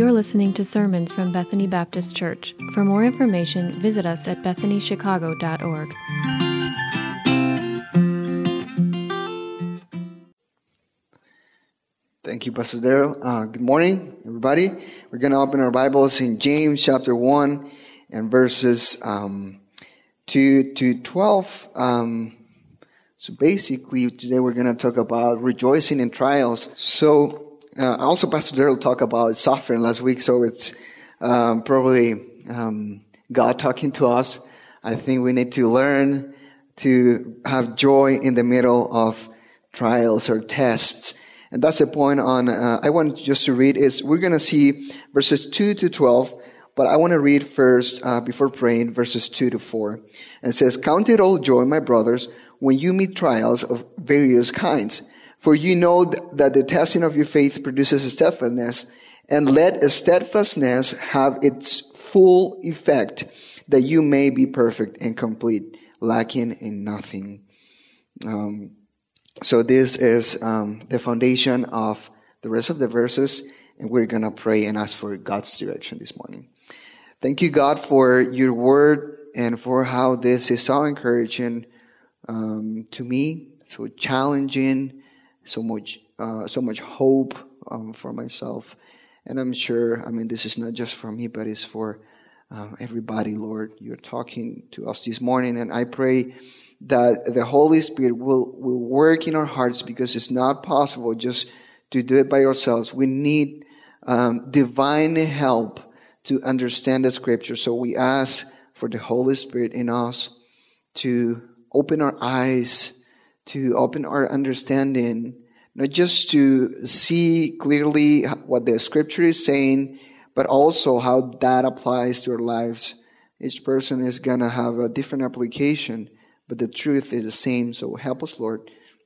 You're listening to sermons from Bethany Baptist Church. For more information, visit us at bethanychicago.org. Thank you, Pastor Daryl. Good morning, everybody. We're going to open our Bibles in James chapter 1 and verses 2 to 12. So basically, today we're going to talk about rejoicing in trials. So also, Pastor Daryl talked about suffering last week, so it's probably God talking to us. I think we need to learn to have joy in the middle of trials or tests. And that's the point on, I want just to read is, we're going to see verses 2 to 12, but I want to read first, before praying, verses 2 to 4. And it says, "Count it all joy, my brothers, when you meet trials of various kinds. For you know that the testing of your faith produces steadfastness, and let steadfastness have its full effect, that you may be perfect and complete, lacking in nothing." So this is the foundation of the rest of the verses, and we're going to pray and ask for God's direction this morning. Thank you, God, for your word and for how this is so encouraging to me, so challenging, so much hope for myself. And I'm sure, this is not just for me, but it's for everybody, Lord. You're talking to us this morning, and I pray that the Holy Spirit will work in our hearts, because it's not possible just to do it by ourselves. We need divine help to understand the Scripture. So we ask for the Holy Spirit in us to open our eyes, to open our understanding, not just to see clearly what the Scripture is saying, but also how that applies to our lives. Each person is going to have a different application, but the truth is the same. So help us, Lord,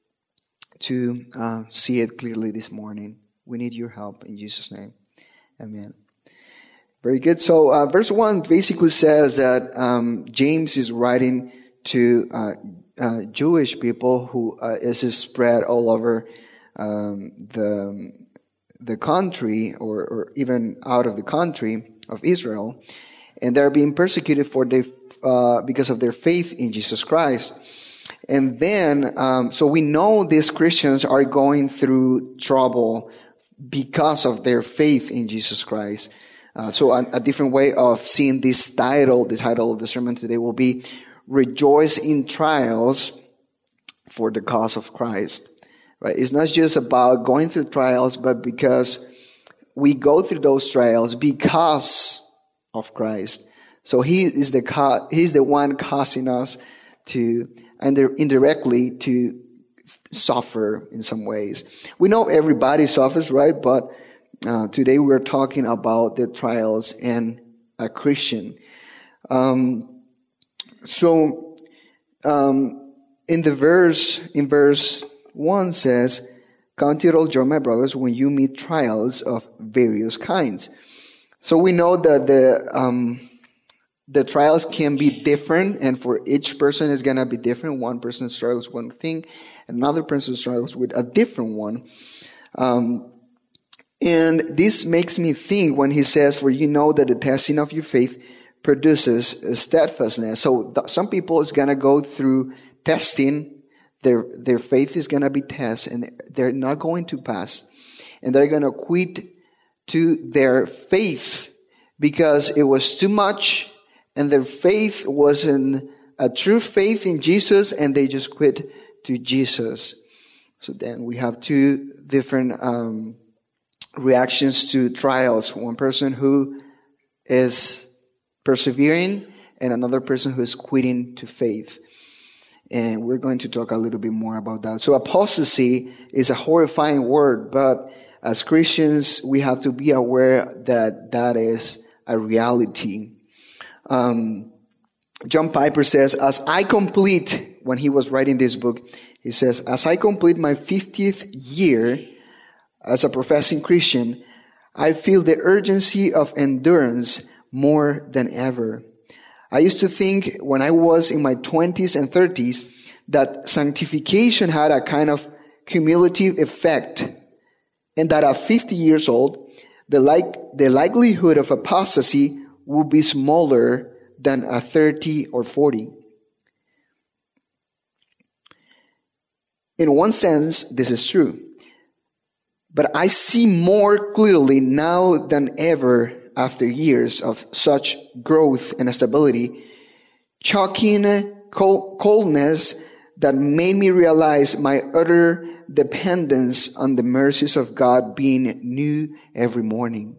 to see it clearly this morning. We need your help in Jesus' name. Amen. Very good. So verse 1 basically says that James is writing to Jewish people who is spread all over the country, or even out of the country of Israel, and they're being persecuted because of their faith in Jesus Christ. And then, so we know these Christians are going through trouble because of their faith in Jesus Christ. So a different way of seeing this title, the title of the sermon today will be "Rejoice in Trials for the Cause of Christ." Right? It's not just about going through trials, but because we go through those trials because of Christ. So He's the one causing us to, and indirectly, to suffer in some ways. We know everybody suffers, right? But today we're talking about the trials in a Christian. So in verse 1 says, "Count it all joy, my brothers, when you meet trials of various kinds." So we know that the trials can be different, and for each person is going to be different. One person struggles with one thing, another person struggles with a different one. And this makes me think when he says, "For you know that the testing of your faith produces steadfastness." So some people is going to go through testing. Their faith is going to be tested, and they're not going to pass. And they're going to quit to their faith because it was too much, and their faith wasn't a true faith in Jesus, and they just quit to Jesus. So then we have two different reactions to trials. One person who is persevering, and another person who is quitting to faith. And we're going to talk a little bit more about that. So apostasy is a horrifying word, but as Christians, we have to be aware that that is a reality. John Piper says, when he was writing this book, he says, "As I complete my 50th year as a professing Christian, I feel the urgency of endurance more than ever. I used to think when I was in my 20s and 30s that sanctification had a kind of cumulative effect, and that at 50 years old, the likelihood of apostasy will be smaller than a 30 or 40. In one sense, this is true. But I see more clearly now than ever after years of such growth and stability, shocking coldness that made me realize my utter dependence on the mercies of God being new every morning.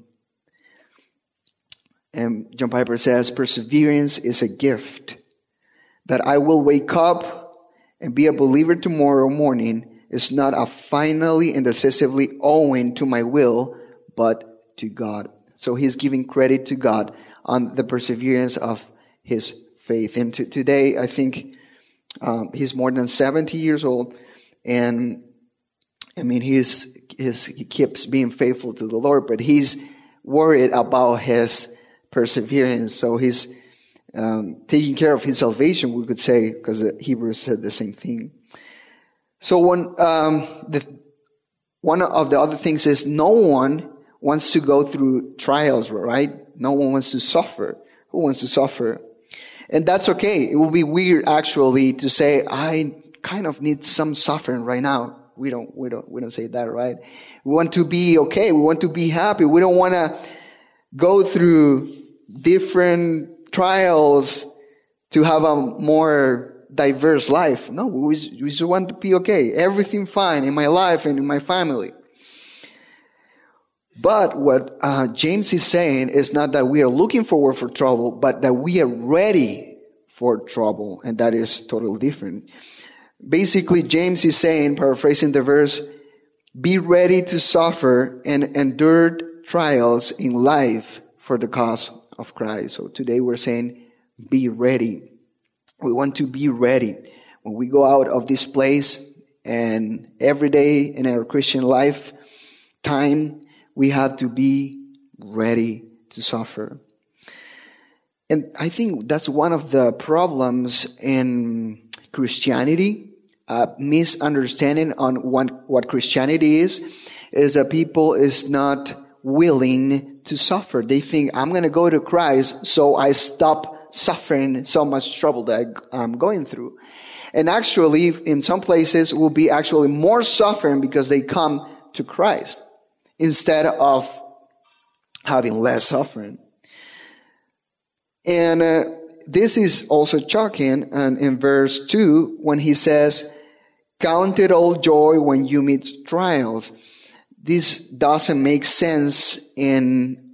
And John Piper says, perseverance is a gift. That I will wake up and be a believer tomorrow morning is not a finally and decisively owing to my will, but to God. So he's giving credit to God on the perseverance of his faith. And today, I think he's more than 70 years old. And I mean, he keeps being faithful to the Lord, but he's worried about his perseverance. So he's taking care of his salvation, we could say, because the Hebrews said the same thing. So one of the other things is no one wants to go through trials, right? No one wants to suffer. Who wants to suffer? And that's okay. It will be weird actually to say, I kind of need some suffering right now. We don't say that, right? We want to be okay. We want to be happy. We don't want to go through different trials to have a more diverse life. No, we just want to be okay. Everything fine in my life and in my family. But what James is saying is not that we are looking forward for trouble, but that we are ready for trouble. And that is totally different. Basically, James is saying, paraphrasing the verse, be ready to suffer and endure trials in life for the cause of Christ. So today we're saying, be ready. We want to be ready. When we go out of this place and every day in our Christian life time, we have to be ready to suffer. And I think that's one of the problems in Christianity, misunderstanding on what Christianity is that people is not willing to suffer. They think, I'm going to go to Christ, so I stop suffering so much trouble that I'm going through. And actually, in some places, will be actually more suffering because they come to Christ instead of having less suffering. And this is also shocking in verse 2 when he says, count it all joy when you meet trials. This doesn't make sense in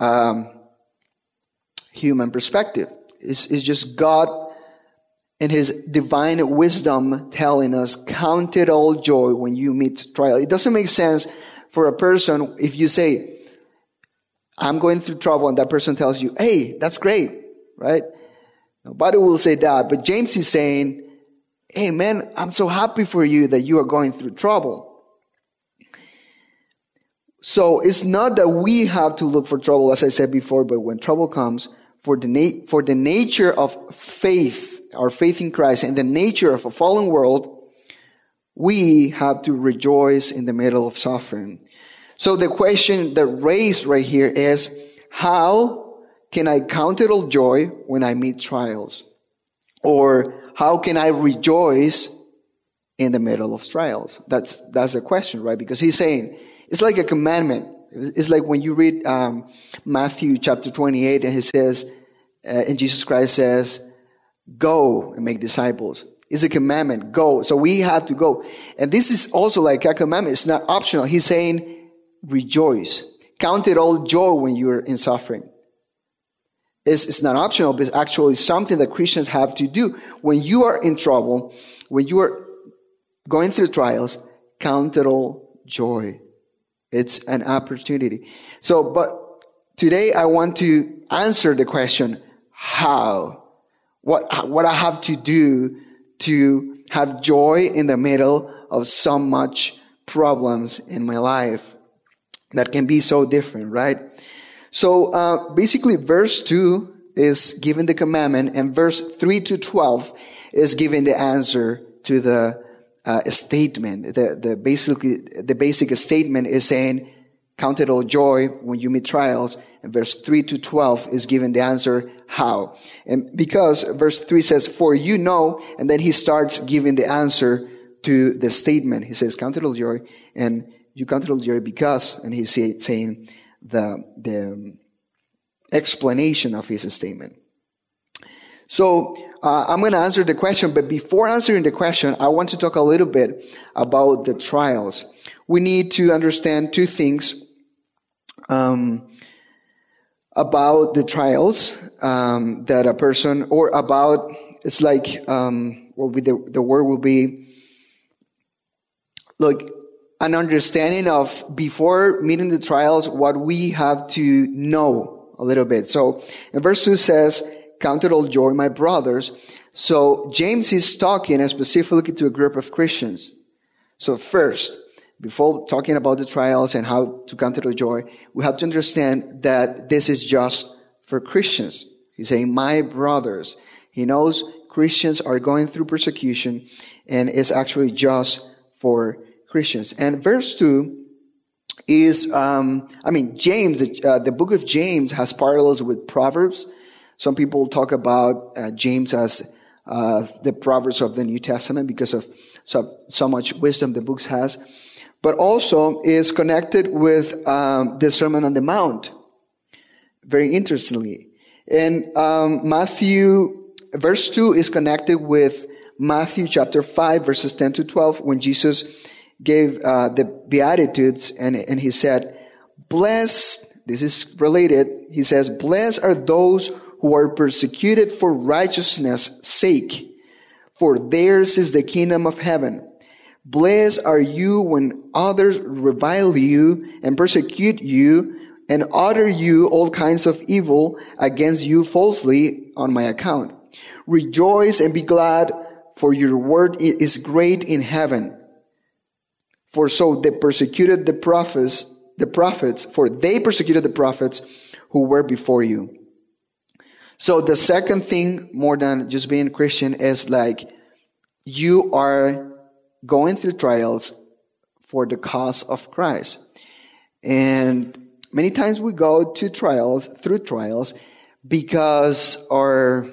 human perspective. It's just God in his divine wisdom telling us, count it all joy when you meet trial. It doesn't make sense for a person if you say, I'm going through trouble, and that person tells you, hey, that's great, right? Nobody will say that. But James is saying, hey, man, I'm so happy for you that you are going through trouble. So it's not that we have to look for trouble, as I said before, but when trouble comes, for the nature of faith, our faith in Christ, and the nature of a fallen world, we have to rejoice in the middle of suffering. So the question that raised right here is, how can I count it all joy when I meet trials? Or how can I rejoice in the middle of trials? That's the question, right? Because he's saying, it's like a commandment. It's like when you read Matthew chapter 28 and he says, and Jesus Christ says, go and make disciples. It's a commandment, go. So we have to go. And this is also like a commandment. It's not optional. He's saying, rejoice. Count it all joy when you're in suffering. It's not optional, but it's actually something that Christians have to do. When you are in trouble, when you are going through trials, count it all joy. It's an opportunity. So, but today I want to answer the question, how? What I have to do to have joy in the middle of so much problems in my life that can be so different, right? So basically verse 2 is giving the commandment, and verse 3 to 12 is giving the answer to the statement. The basic statement is saying, count it all joy when you meet trials. And verse 3 to 12 is given the answer, how. And because verse 3 says, for you know, and then he starts giving the answer to the statement. He says, count it all joy, and you count it all joy because, and he's saying the explanation of his statement. So I'm going to answer the question, but before answering the question, I want to talk a little bit about the trials. We need to understand two things about the trials that a person, or about, it's like, the word will be, like, an understanding of, before meeting the trials, what we have to know a little bit. So in verse 2 says, count it all joy, my brothers. So James is talking specifically to a group of Christians. So first, before talking about the trials and how to count it all joy, we have to understand that this is just for Christians. He's saying, my brothers. He knows Christians are going through persecution, and it's actually just for Christians. And verse 2 is, James, the book of James has parallels with Proverbs. Some people talk about James as the Proverbs of the New Testament because of so much wisdom the book has. But also is connected with the Sermon on the Mount, very interestingly. And verse 2 is connected with Matthew chapter 5, verses 10 to 12, when Jesus gave the Beatitudes, and he said, blessed, this is related, he says, blessed are those who are persecuted for righteousness' sake, for theirs is the kingdom of heaven. Blessed are you when others revile you and persecute you and utter you all kinds of evil against you falsely on my account. Rejoice and be glad, for your reward is great in heaven. For so they persecuted the prophets, for they persecuted the prophets who were before you. So the second thing, more than just being a Christian, is like, you are going through trials for the cause of Christ. And many times we go through trials, because our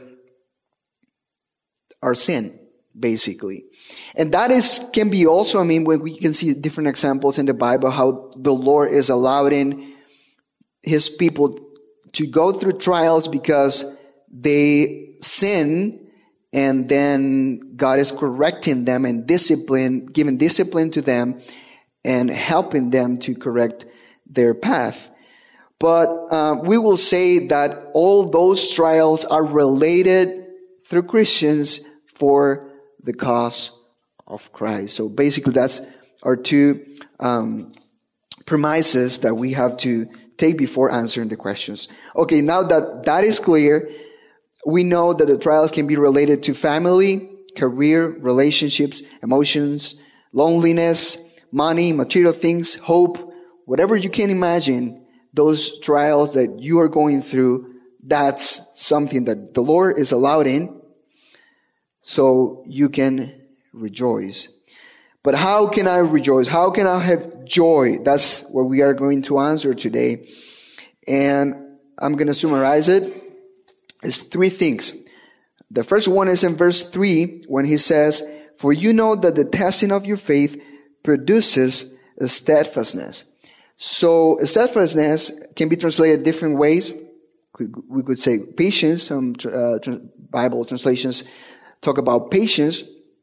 sin, basically. And that can be also, when we can see different examples in the Bible, how the Lord is allowing his people to go through trials because they sin, and then God is correcting them and giving discipline to them and helping them to correct their path. But we will say that all those trials are related through Christians for the cause of Christ. So basically that's our two premises that we have to take before answering the questions. Okay, now that is clear, we know that the trials can be related to family, career, relationships, emotions, loneliness, money, material things, hope, whatever you can imagine, those trials that you are going through, that's something that the Lord is allowed in, so you can rejoice. But how can I rejoice? How can I have joy? That's what we are going to answer today. And I'm going to summarize it. It's three things. The first one is in verse 3 when he says, for you know that the testing of your faith produces steadfastness. So steadfastness can be translated different ways. We could say patience. Some Bible translations talk about patience.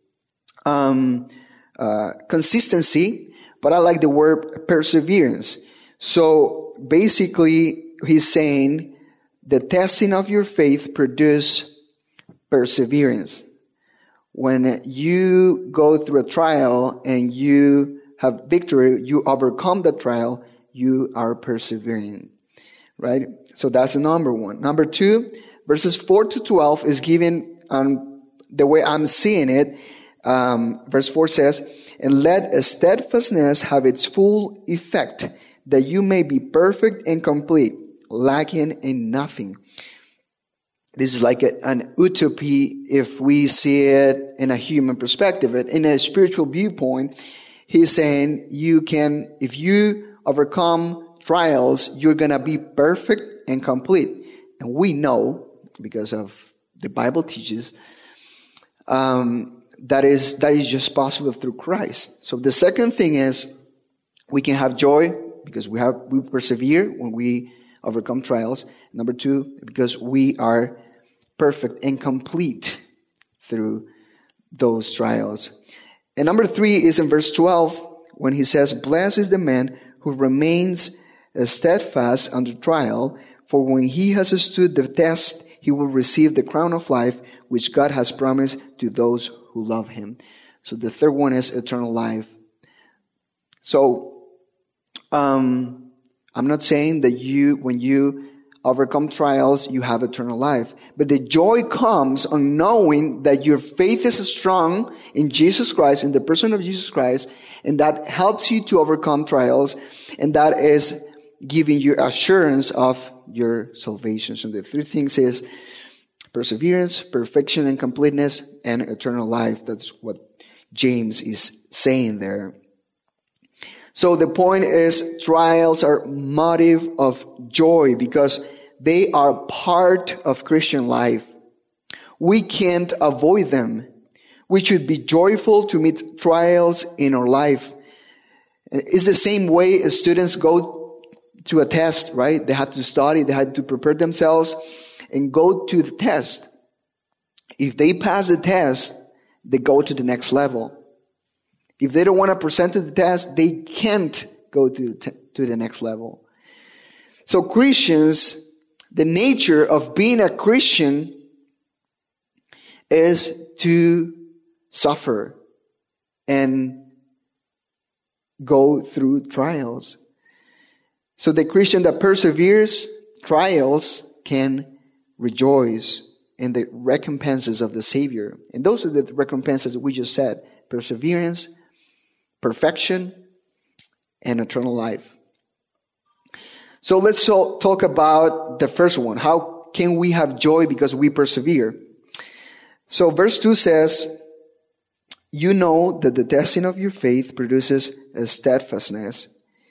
Consistency, but I like the word perseverance. So basically he's saying the testing of your faith produce perseverance. When you go through a trial and you have victory, you overcome the trial, you are persevering, right? So that's the number one. Number two, verses 4 to 12 is given the way I'm seeing it. Verse 4 says, and let steadfastness have its full effect, that you may be perfect and complete, lacking in nothing. This is like an utopia if we see it in a human perspective. In a spiritual viewpoint, he's saying if you overcome trials, you're going to be perfect and complete. And we know, because of the Bible teaches, that is just possible through Christ. So the second thing is we can have joy because we persevere when we overcome trials. Number two, because we are perfect and complete through those trials. And number three is in verse 12 when he says, "Blessed is the man who remains steadfast under trial, for when he has stood the test, he will receive the crown of life which God has promised to those who love him." So the third one is eternal life. So I'm not saying that when you overcome trials, you have eternal life. But the joy comes on knowing that your faith is strong in Jesus Christ, in the person of Jesus Christ, and that helps you to overcome trials, and that is giving you assurance of your salvation. So the three things is perseverance, perfection and completeness, and eternal life. That's what James is saying there. So the point is, trials are motive of joy because they are part of Christian life. We can't avoid them. We should be joyful to meet trials in our life. And it's the same way as students go to a test, right? They had to study, they had to prepare themselves and go to the test. If they pass the test, they go to the next level. If they don't want to present to the test, they can't go to the next level. So Christians, the nature of being a Christian is to suffer and go through trials. So the Christian that perseveres trials can rejoice in the recompenses of the Savior. And those are the recompenses we just said: perseverance, perfection, and eternal life. So let's talk about the first one. How can we have joy because we persevere? So verse 2 says, "You know that the testing of your faith produces a steadfastness."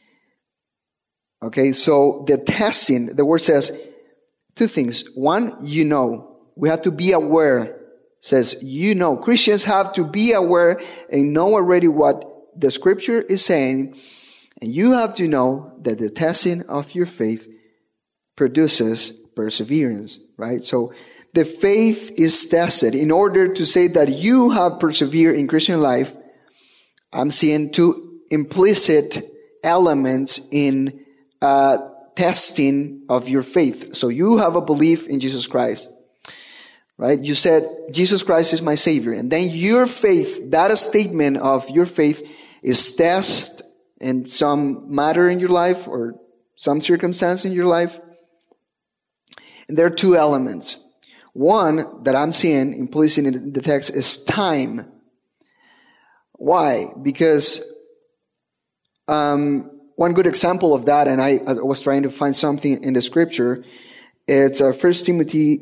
Okay, so the testing, the word says two things. One, you know. We have to be aware. It says, you know. Christians have to be aware and know already what the scripture is saying. And you have to know that the testing of your faith produces perseverance, right? So the faith is tested. In order to say that you have persevered in Christian life, I'm seeing two implicit elements in testing of your faith. So you have a belief in Jesus Christ, right? You said, Jesus Christ is my Savior. And then your faith, that statement of your faith is tested in some matter in your life or some circumstance in your life. And there are two elements. One that I'm seeing implicit in the text is time. Why? Because one good example of that, and I was trying to find something in the scripture, it's 1 Timothy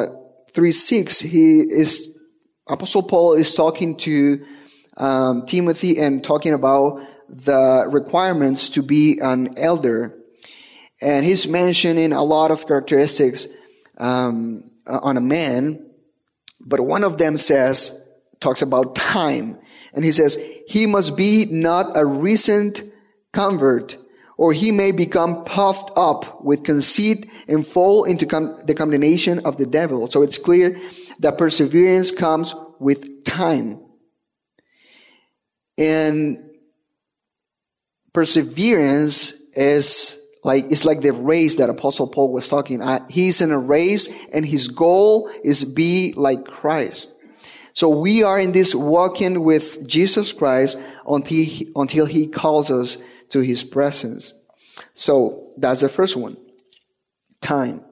3:6. Apostle Paul is talking to Timothy and talking about the requirements to be an elder. And he's mentioning a lot of characteristics on a man, but one of them talks about time. And he says, he must be not a recent convert, or he may become puffed up with conceit and fall into the condemnation of the devil. So it's clear that perseverance comes with time. And perseverance is like the race that Apostle Paul was talking. He's in a race and his goal is be like Christ. So we are in this walking with Jesus Christ until he calls us to his presence. So that's the first one. Time.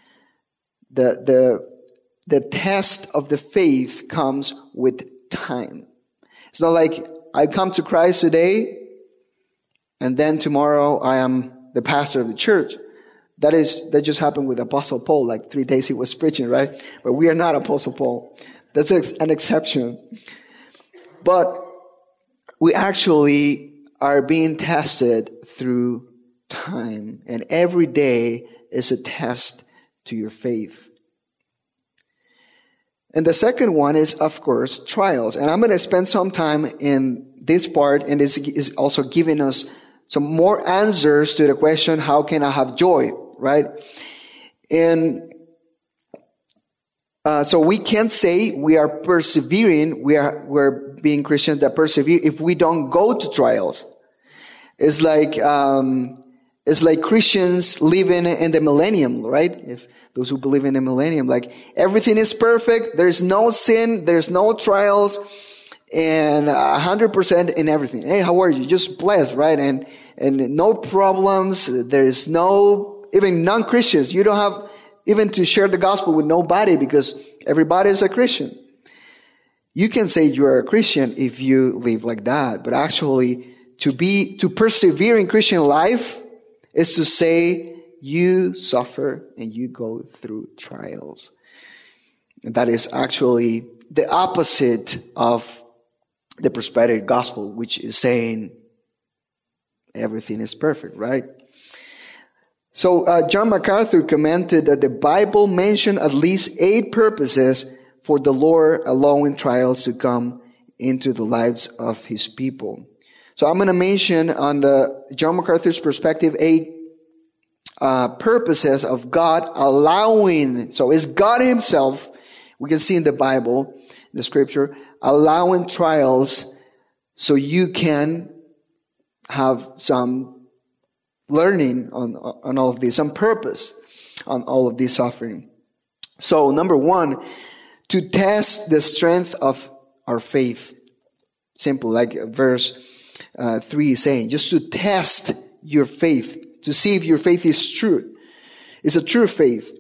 The test of the faith comes with time. It's not like I come to Christ today and then tomorrow I am the pastor of the church. That just happened with Apostle Paul. Like 3 days he was preaching, right? But we are not Apostle Paul. That's an exception. But we actually are being tested through time and every day is a test to your faith. And the second one is, of course, trials. And I'm going to spend some time in this part, and this is also giving us some more answers to the question, how can I have joy, right? And so we can't say we are persevering, we're being Christians that persevere if we don't go to trials. It's like Christians living in the millennium, right? If those who believe in the millennium, like everything is perfect, there's no sin, there's no trials, and 100% in everything. Hey, how are you? Just blessed, right? And no problems. There's no, even non-Christians, you don't have even to share the gospel with nobody because everybody is a Christian. You can say you're a Christian if you live like that, but actually to persevere in Christian life is to say you suffer and you go through trials. And that is actually the opposite of the prosperity gospel, which is saying everything is perfect, right? So John MacArthur commented that the Bible mentioned at least 8 purposes for the Lord allowing trials to come into the lives of His people. So I'm going to mention on the John MacArthur's perspective 8 purposes of God allowing. So it's God Himself, we can see in the Bible, in the Scripture, allowing trials so you can have some learning on all of this, some purpose on all of this suffering. So number 1, to test the strength of our faith. Simple, like verse 3 is saying, just to test your faith, to see if your faith is true. It's a true faith.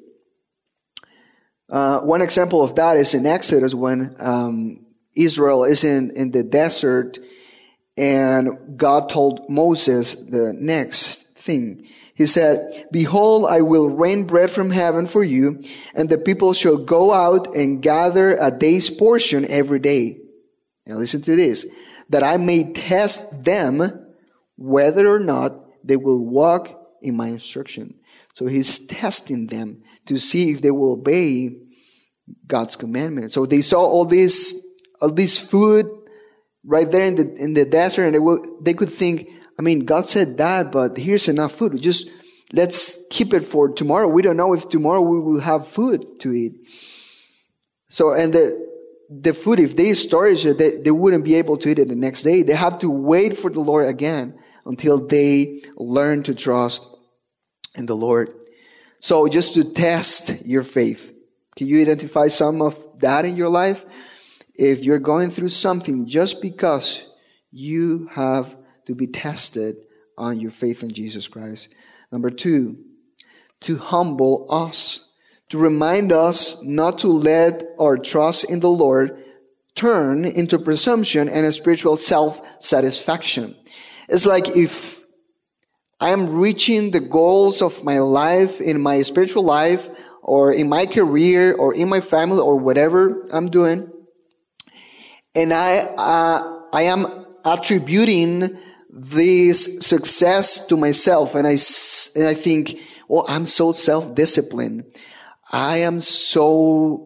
One example of that is in Exodus when Israel is in the desert and God told Moses the next thing. He said, "Behold, I will rain bread from heaven for you, and the people shall go out and gather a day's portion every day." Now listen to this. "That I may test them whether or not they will walk in my instruction." So He's testing them to see if they will obey God's commandments. So they saw all this food right there in the desert, and they could think, I mean, God said that, but here's enough food. Just let's keep it for tomorrow. We don't know if tomorrow we will have food to eat. So, and the food, if they storage it, they wouldn't be able to eat it the next day. They have to wait for the Lord again until they learn to trust in the Lord. So just to test your faith. Can you identify some of that in your life? If you're going through something, just because you have to be tested on your faith in Jesus Christ. Number 2, to humble us, to remind us not to let our trust in the Lord turn into presumption and a spiritual self-satisfaction. It's like if I am reaching the goals of my life, in my spiritual life, or in my career, or in my family, or whatever I'm doing, and I am attributing this success to myself, and I think, well, I'm so self-disciplined. I am so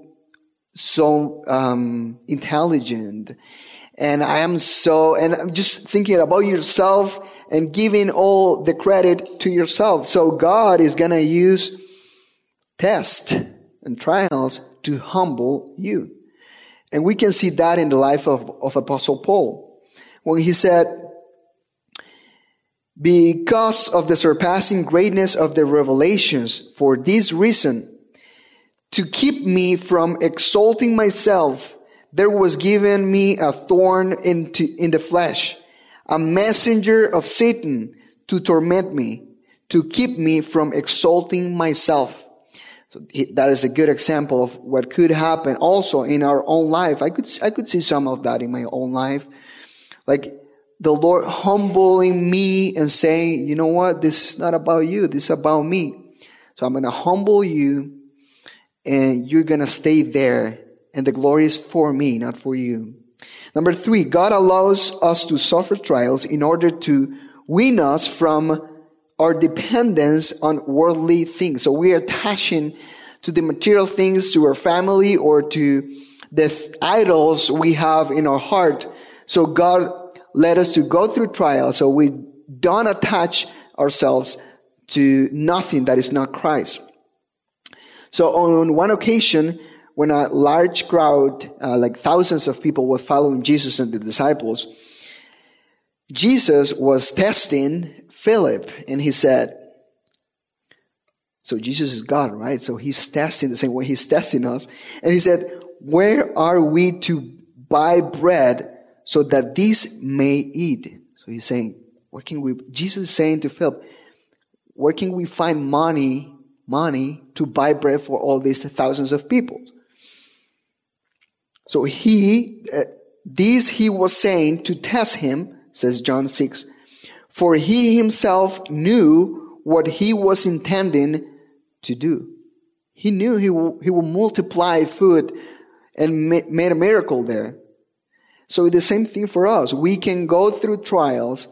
intelligent. And I'm just thinking about yourself and giving all the credit to yourself. So God is going to use tests and trials to humble you. And we can see that in the life of Apostle Paul. When he said, "Because of the surpassing greatness of the revelations, for this reason, to keep me from exalting myself, there was given me a thorn in the flesh, a messenger of Satan to torment me, to keep me from exalting myself." So that is a good example of what could happen also in our own life. I could see some of that in my own life. Like the Lord humbling me and saying, you know what, this is not about you, this is about me. So I'm going to humble you and you're going to stay there. And the glory is for me, not for you. Number 3, God allows us to suffer trials in order to wean us from our dependence on worldly things. So we are attaching to the material things, to our family, or to the idols we have in our heart. So God led us to go through trials so we don't attach ourselves to nothing that is not Christ. So on one occasion, when a large crowd, like thousands of people, were following Jesus and the disciples, Jesus was testing Philip, and he said, so Jesus is God, right? So he's testing the same way he's testing us. And he said, where are we to buy bread so that these may eat? So he's saying, Jesus is saying to Philip, where can we find money to buy bread for all these thousands of people? So he was saying to test him, says John 6, for he himself knew what he was intending to do. He knew he will multiply food and made a miracle there. So the same thing for us. We can go through trials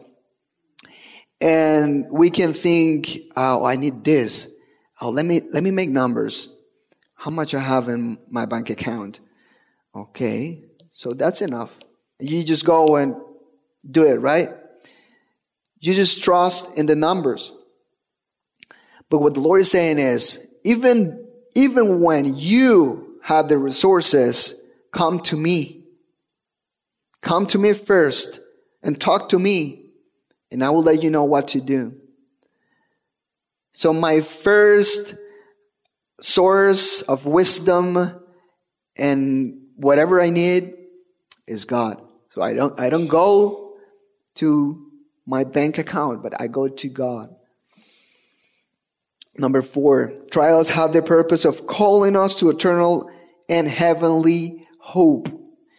and we can think, oh, I need this. Oh, let me make numbers. How much I have in my bank account? Okay, so that's enough. You just go and do it, right? You just trust in the numbers. But what the Lord is saying is, even when you have the resources, come to me. Come to me first and talk to me, and I will let you know what to do. So my first source of wisdom and whatever I need is God. So I don't go to my bank account, but I go to God. Number 4, trials have the purpose of calling us to eternal and heavenly hope.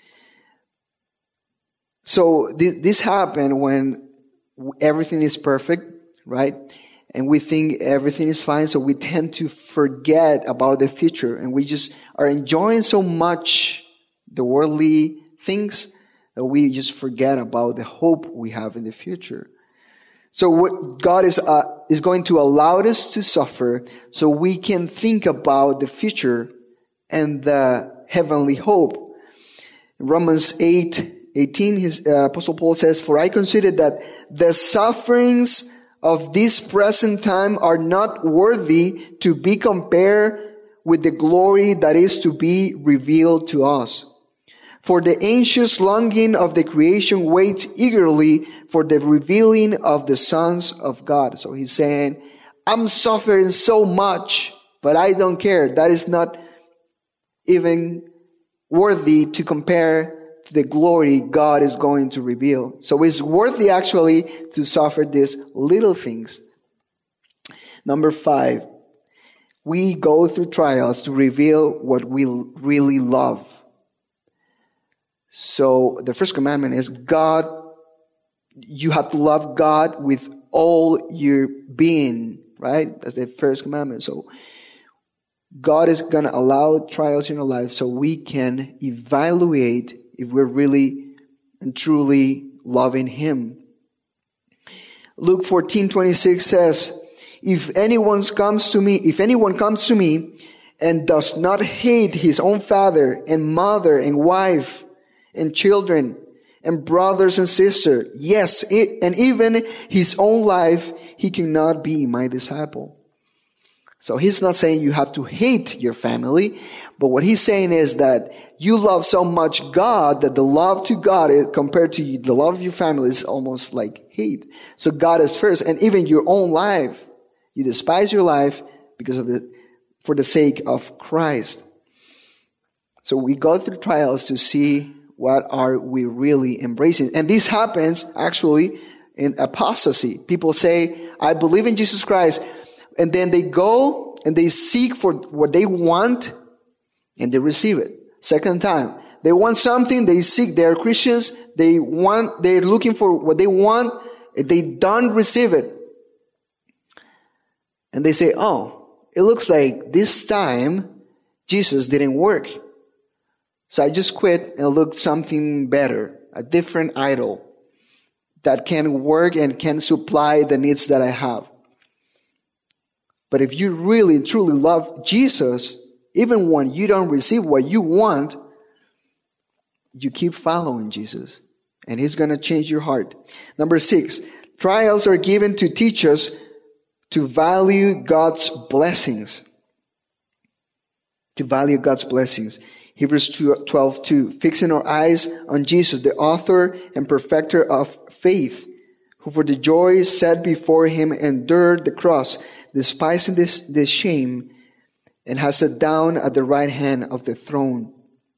So this happened when everything is perfect, right? And we think everything is fine, so we tend to forget about the future, and we just are enjoying so much the worldly things that we just forget about the hope we have in the future. So what God is going to allow us to suffer so we can think about the future and the heavenly hope. In Romans 8:18, Apostle Paul says, for I consider that the sufferings of this present time are not worthy to be compared with the glory that is to be revealed to us. For the anxious longing of the creation waits eagerly for the revealing of the sons of God. So he's saying, I'm suffering so much, but I don't care. That is not even worthy to compare to the glory God is going to reveal. So it's worthy actually to suffer these little things. Number 5, we go through trials to reveal what we really love. So the first commandment is God. You have to love God with all your being, right? That's the first commandment. So God is going to allow trials in our life so we can evaluate if we're really and truly loving Him. Luke 14:26 says, if anyone comes to me and does not hate his own father and mother and wife and children and brothers and sisters, yes, and even his own life, he cannot be my disciple. So he's not saying you have to hate your family, but what he's saying is that you love so much God that the love to God compared to the love of your family is almost like hate. So God is first, and even your own life, you despise your life because for the sake of Christ. So we go through trials to see what are we really embracing. And this happens actually in apostasy. People say, I believe in Jesus Christ. And then they go and they seek for what they want and they receive it. Second time. They want something, they seek. They are Christians. They're looking for what they want. They don't receive it. And they say, oh, it looks like this time Jesus didn't work. So I just quit and look something better, a different idol that can work and can supply the needs that I have. But if you really and truly love Jesus, even when you don't receive what you want, you keep following Jesus. And He's going to change your heart. Number 6, trials are given to teach us to value God's blessings. To value God's blessings. Hebrews 12:2, fixing our eyes on Jesus, the author and perfecter of faith, who for the joy set before Him endured the cross, despising the shame, and has sat down at the right hand of the throne.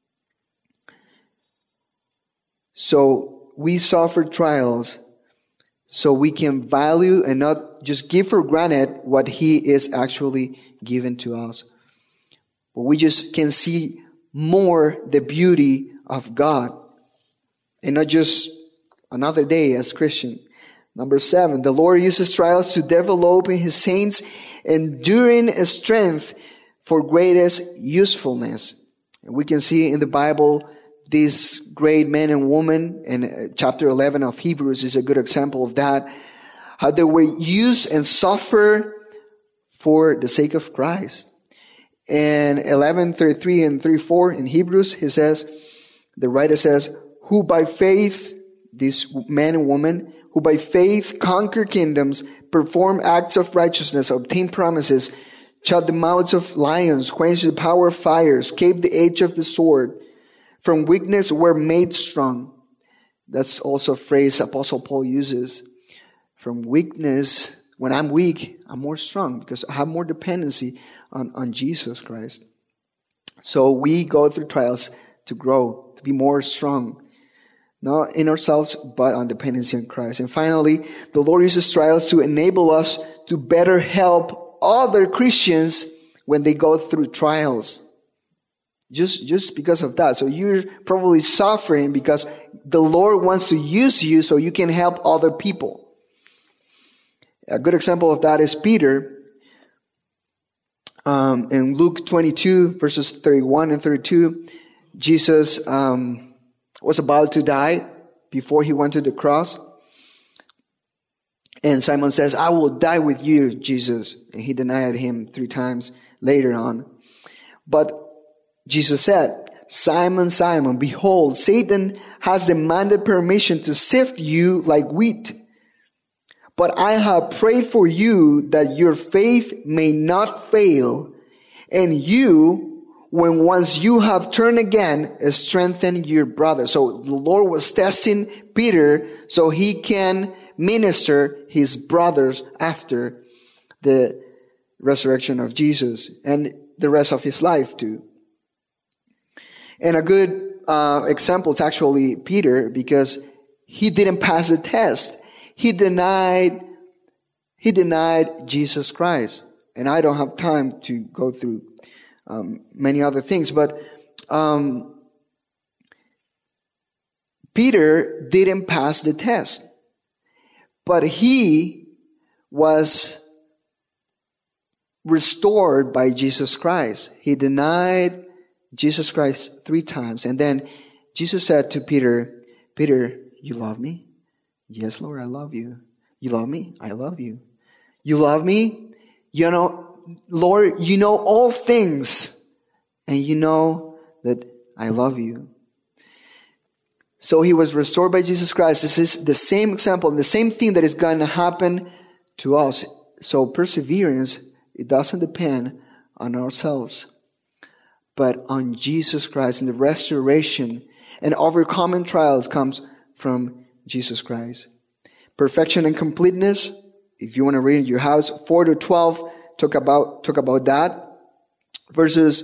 So we suffer trials so we can value and not just give for granted what He is actually given to us. But we just can see more the beauty of God and not just another day as Christian. Number 7, the Lord uses trials to develop in His saints enduring strength for greatest usefulness. And we can see in the Bible these great men and women, and chapter 11 of Hebrews is a good example of that, how they were used and suffer for the sake of Christ. And 11:33 and 34 in Hebrews, the writer says, who by faith, this man and woman, who by faith conquer kingdoms, perform acts of righteousness, obtain promises, shut the mouths of lions, quench the power of fire, escape the edge of the sword, from weakness were made strong. That's also a phrase Apostle Paul uses. From weakness, when I'm weak, I'm more strong because I have more dependency on Jesus Christ. So we go through trials to grow, to be more strong. Not in ourselves, but on dependency on Christ. And finally, the Lord uses trials to enable us to better help other Christians when they go through trials. Just because of that. So you're probably suffering because the Lord wants to use you so you can help other people. A good example of that is Peter. In Luke 22, verses 31 and 32, Jesus was about to die before He went to the cross. And Simon says, I will die with you, Jesus. And he denied Him 3 times later on. But Jesus said, Simon, Simon, behold, Satan has demanded permission to sift you like wheat. But I have prayed for you that your faith may not fail. And you, when once you have turned again, strengthen your brother. So the Lord was testing Peter so He can minister His brothers after the resurrection of Jesus and the rest of His life too. And a good example is actually Peter, because he didn't pass the test. He denied Jesus Christ. And I don't have time to go through many other things, but Peter didn't pass the test. But he was restored by Jesus Christ. He denied Jesus Christ 3 times. And then Jesus said to Peter, Peter, you love me? Yes, Lord, I love you. You love me? I love you. You love me? You know, Lord, you know all things. And you know that I love you. So he was restored by Jesus Christ. This is the same example, the same thing that is going to happen to us. So perseverance, it doesn't depend on ourselves, but on Jesus Christ, and the restoration and overcoming trials comes from Jesus Christ. Perfection and completeness, if you want to read in your house, 4-12 talk about that. Verses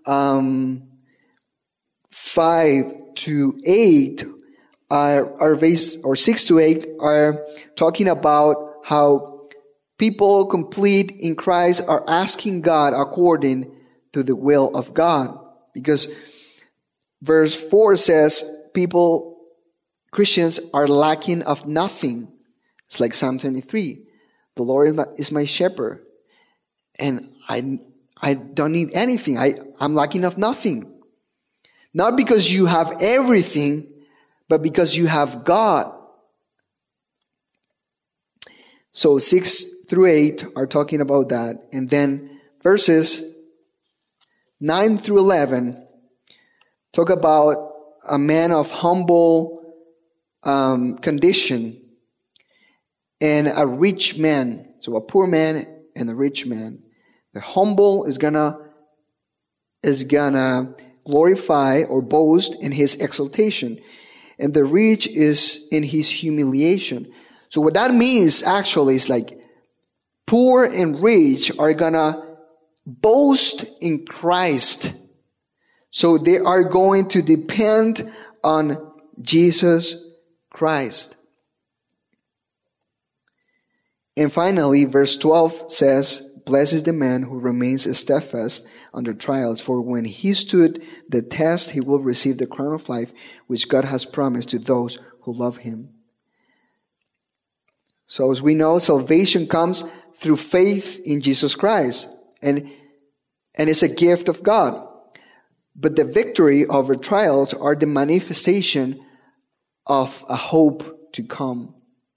5-8 are based, or 6-8 are talking about how people complete in Christ are asking God according to the will of God. Because verse 4 says Christians are lacking of nothing. It's like Psalm 23. The Lord is my shepherd, and I don't need anything. I'm lacking of nothing. Not because you have everything, but because you have God. So 6 through 8 are talking about that. And then verses 9 through 11 talk about a man of humble condition and a rich man. So a poor man and a rich man. The humble is gonna glorify or boast in his exaltation, and the rich is in his humiliation. So what that means actually is like poor and rich are gonna boast in Christ. So they are going to depend on Jesus Christ. And finally, verse 12 says, "Blessed is the man who remains steadfast under trials, for when he stood the test, he will receive the crown of life, which God has promised to those who love him." So as we know, salvation comes through faith in Jesus Christ, and it's a gift of God. But the victory over trials are the manifestation of a hope to come.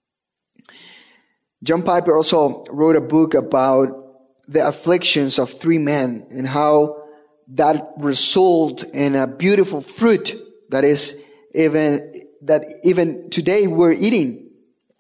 John Piper also wrote a book about the afflictions of 3 men and how that result in a beautiful fruit that even today we're eating.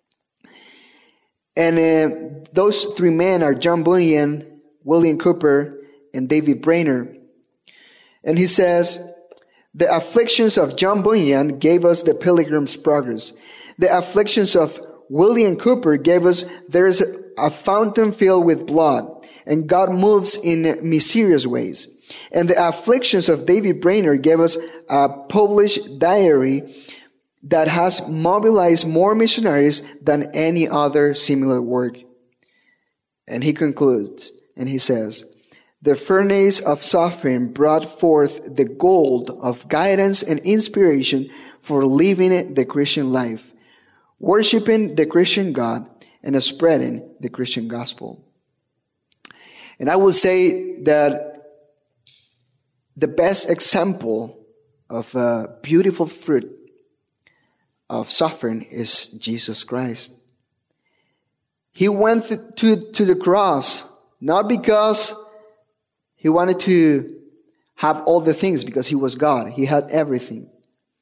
And those 3 men are John Bunyan, William Cooper, and David Brainerd. And he says, "The afflictions of John Bunyan gave us the Pilgrim's Progress. The afflictions of William Cooper gave us there's a fountain filled with blood, and God moves in mysterious ways. And the afflictions of David Brainerd gave us a published diary that has mobilized more missionaries than any other similar work." And he concludes, and he says, "The furnace of suffering brought forth the gold of guidance and inspiration for living the Christian life, worshiping the Christian God, and spreading the Christian gospel." And I would say that the best example of a beautiful fruit of suffering is Jesus Christ. He went to the cross, not because he wanted to have all the things, because he was God. He had everything.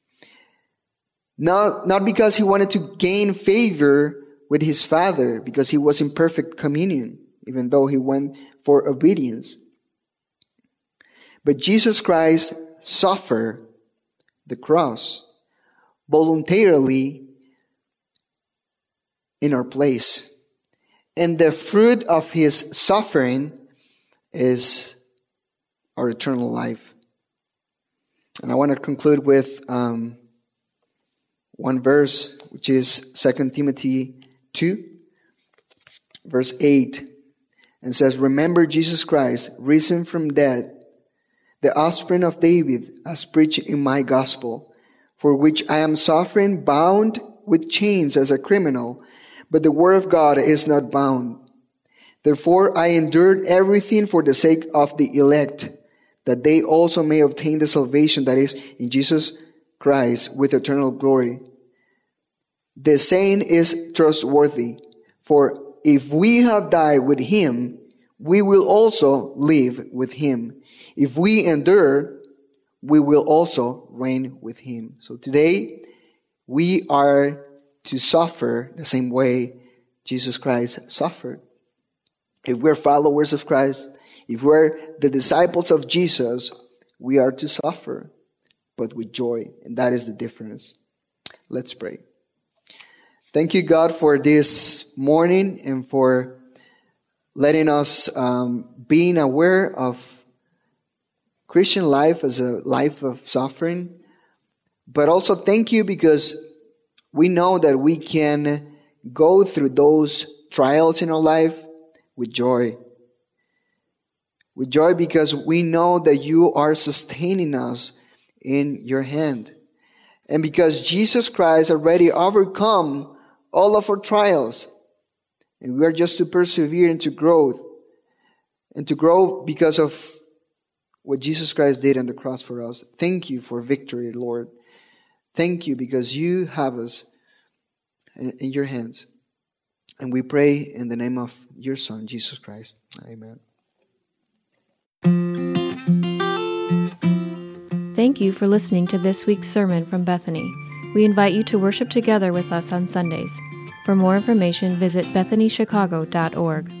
Not because he wanted to gain favor with his Father, because he was in perfect communion, even though he went for obedience. But Jesus Christ suffered the cross voluntarily in our place. And the fruit of his suffering is our eternal life. And I want to conclude with one verse, which is 2 Timothy 2, verse 8, and says, "Remember Jesus Christ, risen from dead, the offspring of David, as preached in my gospel, for which I am suffering, bound with chains as a criminal, but the word of God is not bound. Therefore I endured everything for the sake of the elect, that they also may obtain the salvation that is in Jesus Christ with eternal glory. The saying is trustworthy, for if we have died with him, we will also live with him. If we endure, we will also reign with him." So today, we are to suffer the same way Jesus Christ suffered. If we're followers of Christ, if we're the disciples of Jesus, we are to suffer, but with joy. And that is the difference. Let's pray. Thank you, God, for this morning and for letting us being aware of Christian life as a life of suffering. But also thank you because we know that we can go through those trials in our life with joy. With joy because we know that you are sustaining us in your hand. And because Jesus Christ already overcome all of our trials. And we are just to persevere and to grow. And to grow because of what Jesus Christ did on the cross for us. Thank you for victory, Lord. Thank you because you have us in your hands. And we pray in the name of your Son, Jesus Christ. Amen. Thank you for listening to this week's sermon from Bethany. We invite you to worship together with us on Sundays. For more information, visit BethanyChicago.org.